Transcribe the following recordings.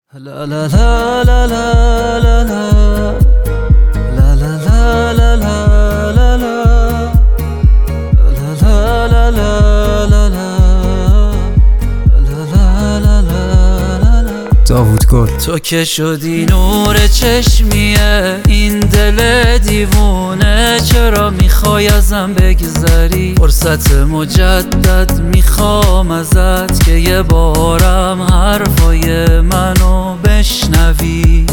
لا لا لا لا لا لا لا لا لا لا لا لا لا لا لا لا لا. داوود گل تو که شدی نور چشمیه این دل دیوونه، چرا میخوای ازم بگذری؟ فرصت مجدد میخوام ازت که یه بارم حرفای منو بشنوی.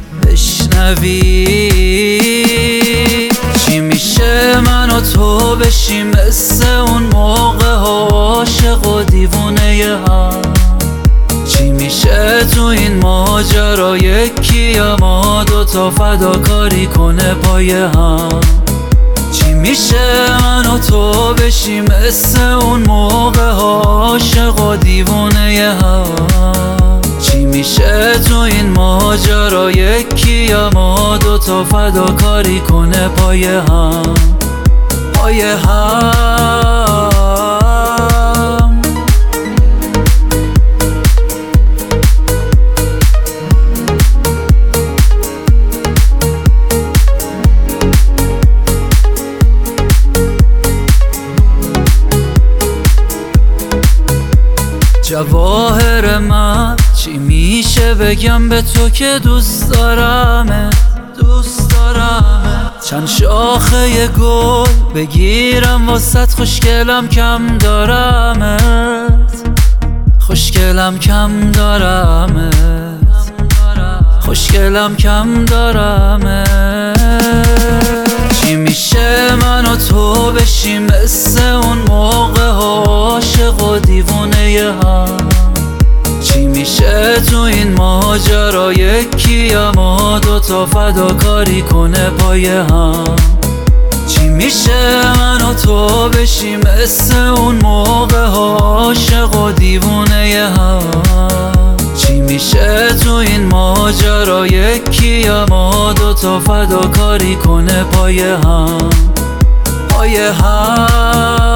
چی میشه من و تو بشیم مثل اون موقع عاشق و دیوونه هم؟ چی میشه تو این ماجرا یکی اما دوتا فداکاری کنه پای هم؟ چی میشه من و تو بشیم مثل اون موقع عاشق و دیوونه هم؟ چی میشه تو این ماجرا یکی اما دوتا فداکاری کنه پای هم؟ پای هم. جواهر من چی میشه بگم به تو که دوست دارمه؟ چند شاخه گل بگیرم واسط، خوشگلم کم دارمت، خوشگلم کم دارمت. چی میشه من و تو بشیم مثل اون موقع عاشق و دیوونه هم؟ چی میشه تو این ماجرا یکی اما دوتا فداکاری کنه پای هم؟ چی میشه من و تو بشیم مثل اون موقع عاشق و دیوونه هم؟ چی میشه تو این ماجرا یکی اما دوتا فداکاری کنه پای هم؟ پای هم.